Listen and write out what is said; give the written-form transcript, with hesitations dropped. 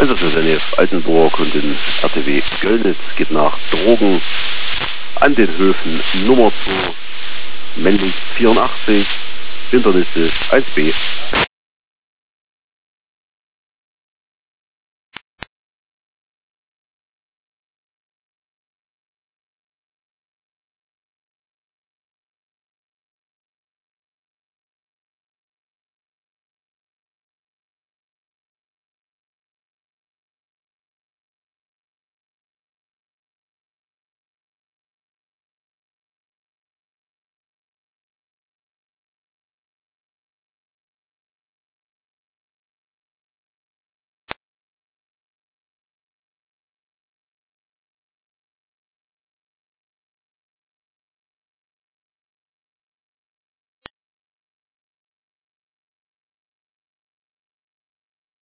Einsatzleiter Altenburg und den RTW Göllnitz geht nach Drogen an den Höfen Nummer 2, männlich 84, Hinterliste 1b.